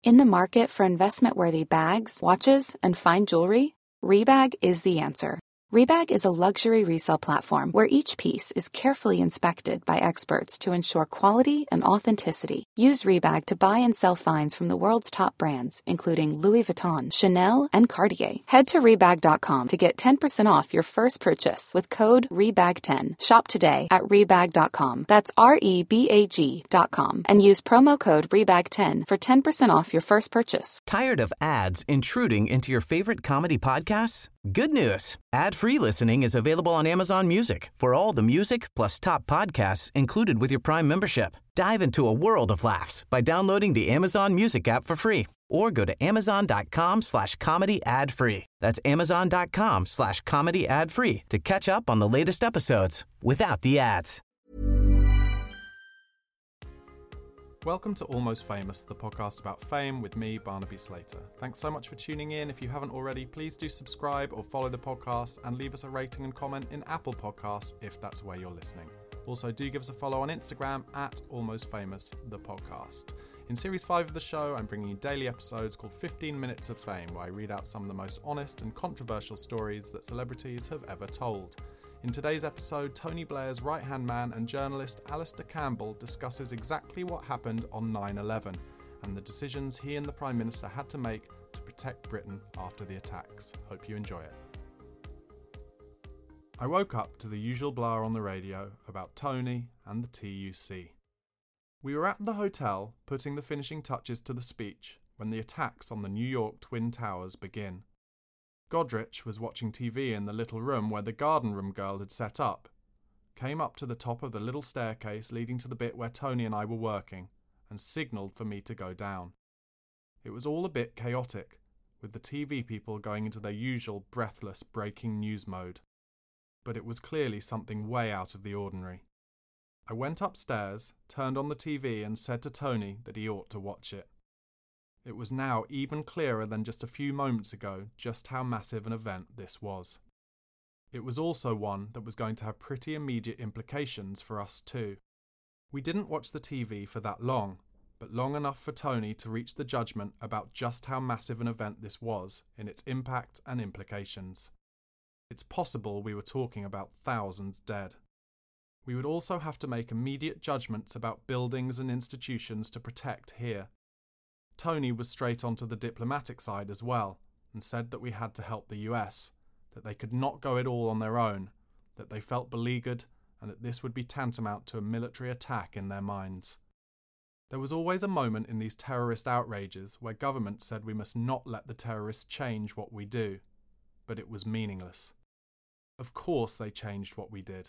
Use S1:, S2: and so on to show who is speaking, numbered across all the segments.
S1: In the market for investment-worthy bags, watches, and fine jewelry, Rebag is the answer. Rebag is a luxury resale platform where each piece is carefully inspected by experts to ensure quality and authenticity. Use Rebag to buy and sell finds from the world's top brands, including Louis Vuitton, Chanel, and Cartier. Head to Rebag.com to get 10% off your first purchase with code REBAG10. Shop today at Rebag.com. That's REBAG.com. And use promo code REBAG10 for 10% off your first purchase.
S2: Tired of ads intruding into your favorite comedy podcasts? Good news. Ad-free listening is available on Amazon Music for all the music plus top podcasts included with your Prime membership. Dive into a world of laughs by downloading the Amazon Music app for free or go to amazon.com/comedy ad-free. That's amazon.com/comedy ad-free to catch up on the latest episodes without the ads.
S3: Welcome to Almost Famous, the podcast about fame with me, Barnaby Slater. Thanks so much for tuning in. If you haven't already, please do subscribe or follow the podcast and leave us a rating and comment in Apple Podcasts if that's where you're listening. Also, do give us a follow on Instagram at Almost Famous, the podcast. In Series 5 of the show, I'm bringing you daily episodes called 15 Minutes of Fame, where I read out some of the most honest and controversial stories that celebrities have ever told. In today's episode, Tony Blair's right-hand man and journalist Alastair Campbell discusses exactly what happened on 9/11 and the decisions he and the Prime Minister had to make to protect Britain after the attacks. Hope you enjoy it. I woke up to the usual blur on the radio about Tony and the TUC. We were at the hotel putting the finishing touches to the speech when the attacks on the New York Twin Towers begin. Godrich was watching TV in the little room where the garden room girl had set up, came up to the top of the little staircase leading to the bit where Tony and I were working, and signalled for me to go down. It was all a bit chaotic, with the TV people going into their usual breathless breaking news mode. But it was clearly something way out of the ordinary. I went upstairs, turned on the TV and said to Tony that he ought to watch it. It was now even clearer than just a few moments ago just how massive an event this was. It was also one that was going to have pretty immediate implications for us too. We didn't watch the TV for that long, but long enough for Tony to reach the judgment about just how massive an event this was in its impact and implications. It's possible we were talking about thousands dead. We would also have to make immediate judgments about buildings and institutions to protect here. Tony was straight onto the diplomatic side as well, and said that we had to help the US, that they could not go it all on their own, that they felt beleaguered, and that this would be tantamount to a military attack in their minds. There was always a moment in these terrorist outrages where government said we must not let the terrorists change what we do, but it was meaningless. Of course they changed what we did.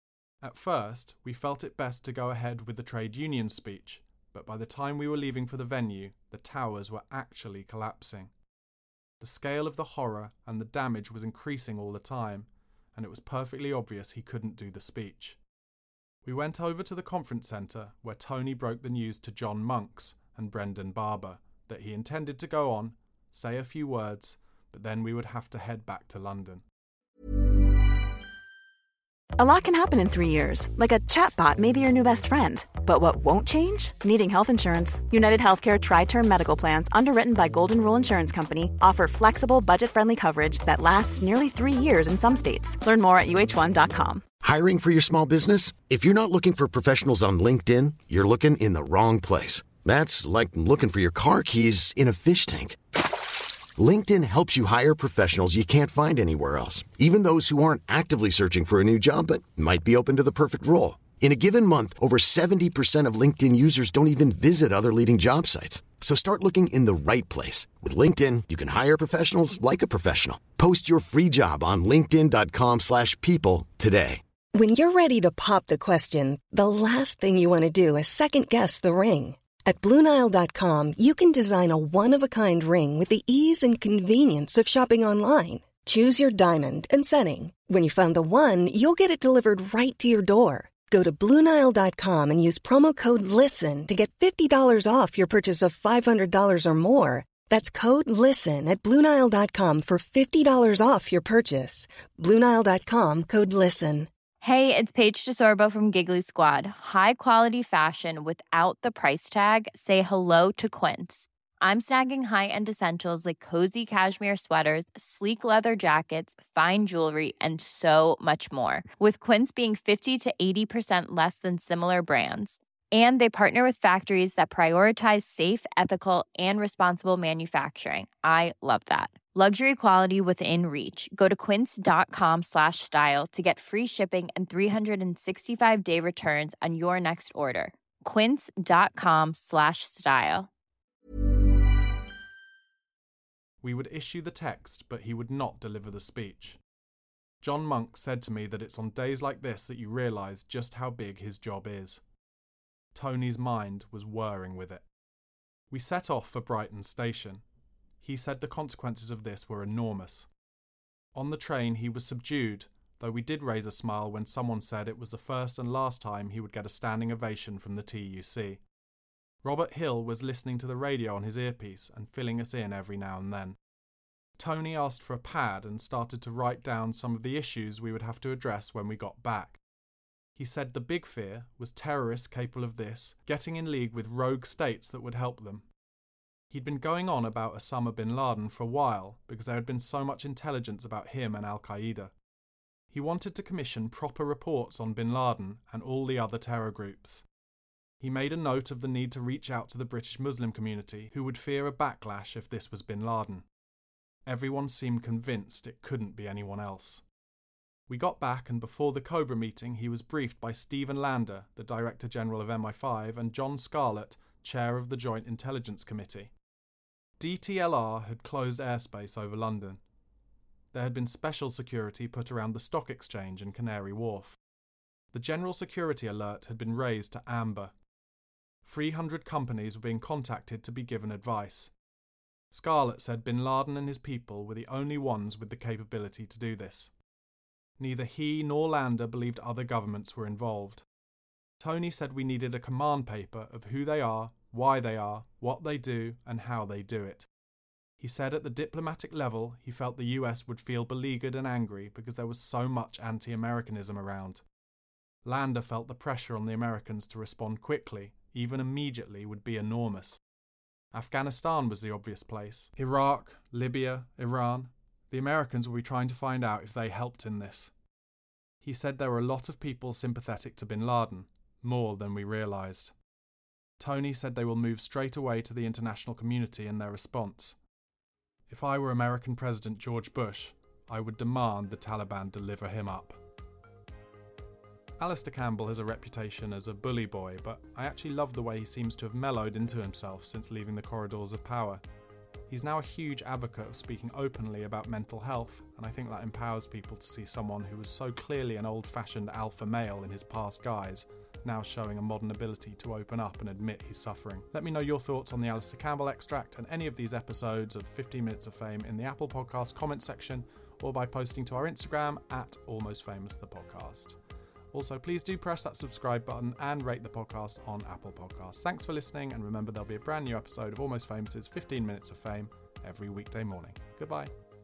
S3: At first, we felt it best to go ahead with the trade union speech, but by the time we were leaving for the venue, the towers were actually collapsing. The scale of the horror and the damage was increasing all the time, and it was perfectly obvious he couldn't do the speech. We went over to the conference centre, where Tony broke the news to John Monks and Brendan Barber that he intended to go on, say a few words, but then we would have to head back to London.
S4: A lot can happen in 3 years, like a chatbot may be your new best friend. But what won't change? Needing health insurance. United Healthcare Tri-Term Medical Plans, underwritten by Golden Rule Insurance Company, offer flexible, budget-friendly coverage that lasts nearly 3 years in some states. Learn more at UH1.com.
S5: Hiring for your small business? If you're not looking for professionals on LinkedIn, you're looking in the wrong place. That's like looking for your car keys in a fish tank. LinkedIn helps you hire professionals you can't find anywhere else, even those who aren't actively searching for a new job but might be open to the perfect role. In a given month, over 70% of LinkedIn users don't even visit other leading job sites. So start looking in the right place. With LinkedIn, you can hire professionals like a professional. Post your free job on linkedin.com/people today.
S6: When you're ready to pop the question, the last thing you want to do is second-guess the ring. At BlueNile.com, you can design a one-of-a-kind ring with the ease and convenience of shopping online. Choose your diamond and setting. When you find the one, you'll get it delivered right to your door. Go to BlueNile.com and use promo code LISTEN to get $50 off your purchase of $500 or more. That's code LISTEN at BlueNile.com for $50 off your purchase. BlueNile.com, code LISTEN.
S7: Hey, it's Paige DeSorbo from Giggly Squad. High quality fashion without the price tag. Say hello to Quince. I'm snagging high-end essentials like cozy cashmere sweaters, sleek leather jackets, fine jewelry, and so much more. With Quince being 50 to 80% less than similar brands. And they partner with factories that prioritize safe, ethical, and responsible manufacturing. I love that. Luxury quality within reach. Go to quince.com/style to get free shipping and 365-day returns on your next order. Quince.com/style.
S3: We would issue the text, but he would not deliver the speech. John Monk said to me that it's on days like this that you realise just how big his job is. Tony's mind was whirring with it. We set off for Brighton Station. He said the consequences of this were enormous. On the train he was subdued, though we did raise a smile when someone said it was the first and last time he would get a standing ovation from the TUC. Robert Hill was listening to the radio on his earpiece and filling us in every now and then. Tony asked for a pad and started to write down some of the issues we would have to address when we got back. He said the big fear was terrorists capable of this, getting in league with rogue states that would help them. He'd been going on about Osama bin Laden for a while because there had been so much intelligence about him and Al-Qaeda. He wanted to commission proper reports on bin Laden and all the other terror groups. He made a note of the need to reach out to the British Muslim community who would fear a backlash if this was bin Laden. Everyone seemed convinced it couldn't be anyone else. We got back and before the Cobra meeting he was briefed by Stephen Lander, the Director General of MI5, and John Scarlett, Chair of the Joint Intelligence Committee. DTLR had closed airspace over London. There had been special security put around the Stock Exchange and Canary Wharf. The general security alert had been raised to amber. 300 companies were being contacted to be given advice. Scarlett said bin Laden and his people were the only ones with the capability to do this. Neither he nor Lander believed other governments were involved. Tony said we needed a command paper of who they are, why they are, what they do, and how they do it. He said at the diplomatic level he felt the US would feel beleaguered and angry because there was so much anti-Americanism around. Lander felt the pressure on the Americans to respond quickly, even immediately, would be enormous. Afghanistan was the obvious place. Iraq, Libya, Iran. The Americans will be trying to find out if they helped in this. He said there were a lot of people sympathetic to bin Laden, more than we realised. Tony said they will move straight away to the international community in their response. If I were American President George Bush, I would demand the Taliban deliver him up. Alistair Campbell has a reputation as a bully boy, but I actually love the way he seems to have mellowed into himself since leaving the corridors of power. He's now a huge advocate of speaking openly about mental health, and I think that empowers people to see someone who was so clearly an old-fashioned alpha male in his past guise, now showing a modern ability to open up and admit he's suffering. Let me know your thoughts on the Alistair Campbell extract and any of these episodes of 15 Minutes of Fame in the Apple Podcast comment section, or by posting to our Instagram at AlmostFamousThePodcast. Also, please do press that subscribe button and rate the podcast on Apple Podcasts. Thanks for listening, and remember there'll be a brand new episode of Almost Famous's 15 Minutes of Fame every weekday morning. Goodbye.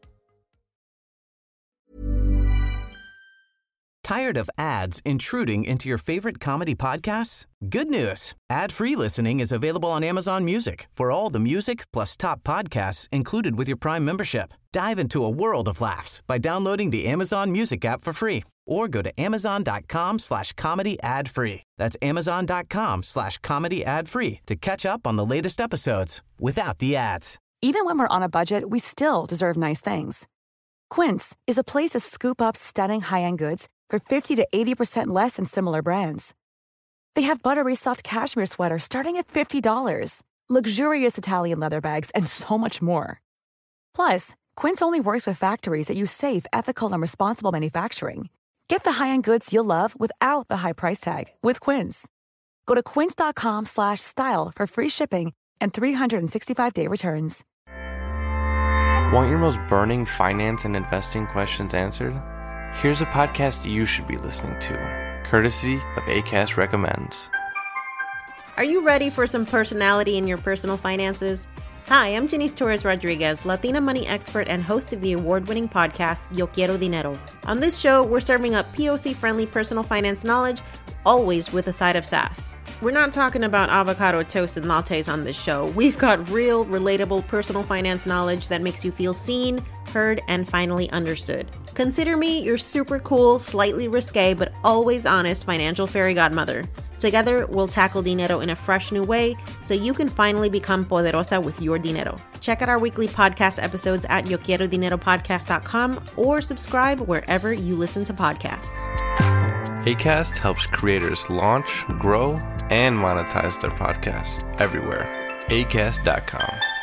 S2: Tired of ads intruding into your favorite comedy podcasts? Good news. Ad-free listening is available on Amazon Music for all the music plus top podcasts included with your Prime membership. Dive into a world of laughs by downloading the Amazon Music app for free or go to amazon.com/comedy ad-free. That's amazon.com/comedy ad-free to catch up on the latest episodes without the ads.
S8: Even when we're on a budget, we still deserve nice things. Quince is a place to scoop up stunning high-end goods for 50 to 80% less than similar brands. They have buttery soft cashmere sweaters starting at $50, luxurious Italian leather bags, and so much more. Plus, Quince only works with factories that use safe, ethical, and responsible manufacturing. Get the high-end goods you'll love without the high price tag with Quince. Go to quince.com/style for free shipping and 365-day returns.
S9: Want your most burning finance and investing questions answered? Here's a podcast you should be listening to, courtesy of Acast Recommends.
S10: Are you ready for some personality in your personal finances? Hi, I'm Janice Torres Rodriguez, Latina money expert and host of the award-winning podcast, Yo Quiero Dinero. On this show, we're serving up POC-friendly personal finance knowledge, always with a side of sass. We're not talking about avocado toast and lattes on this show. We've got real, relatable personal finance knowledge that makes you feel seen, heard, and finally understood. Consider me your super cool, slightly risque, but always honest financial fairy godmother. Together, we'll tackle dinero in a fresh new way so you can finally become poderosa with your dinero. Check out our weekly podcast episodes at YoQuieroDineroPodcast.com or subscribe wherever you listen to podcasts.
S9: Acast helps creators launch, grow, and monetize their podcasts everywhere. Acast.com.